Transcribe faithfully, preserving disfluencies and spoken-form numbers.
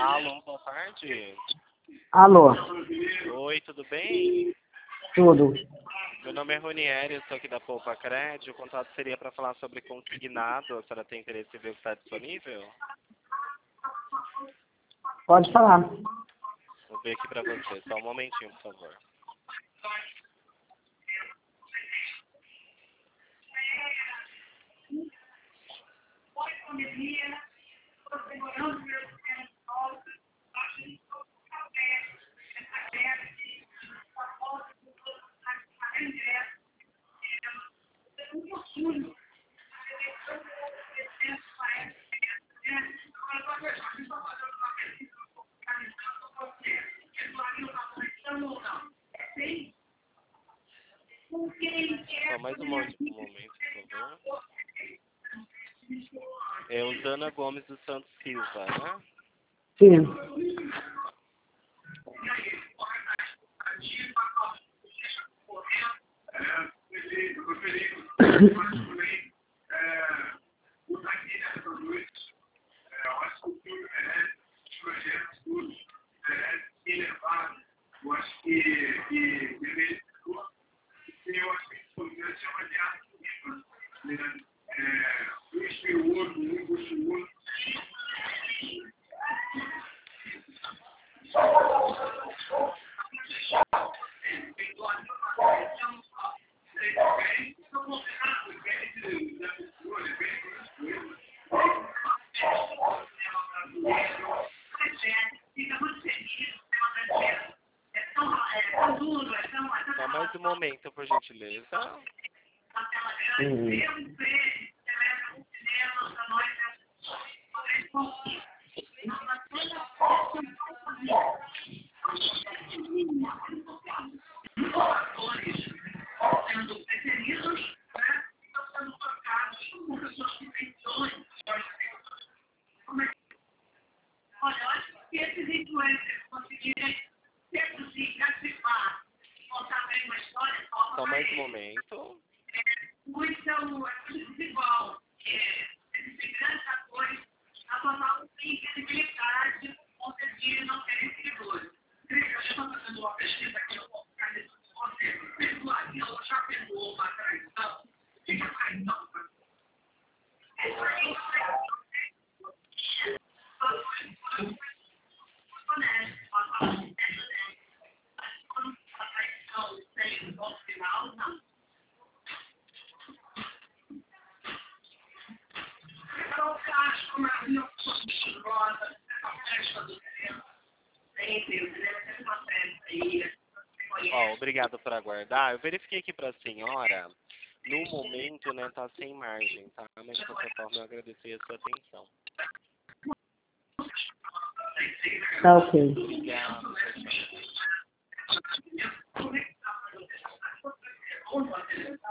Alô, boa tarde. Alô. Oi, tudo bem? Tudo. Meu nome é Ronieri, eu sou aqui da Poupa Crédito. O contato seria para falar sobre consignado. A senhora tem interesse em ver o que está disponível? Pode falar. Vou ver aqui para você. Só um momentinho, por favor. Só mais um momento, um momento, por favor. É o Dana Gomes dos Santos Silva, né? Sim. Só mais um momento, por gentileza. Uhum. Só mais um momento. Ó, obrigado por aguardar. Eu verifiquei aqui para a senhora. No momento, né, tá sem margem, tá? Mas de qualquer forma eu agradeci a sua atenção. Tá ok.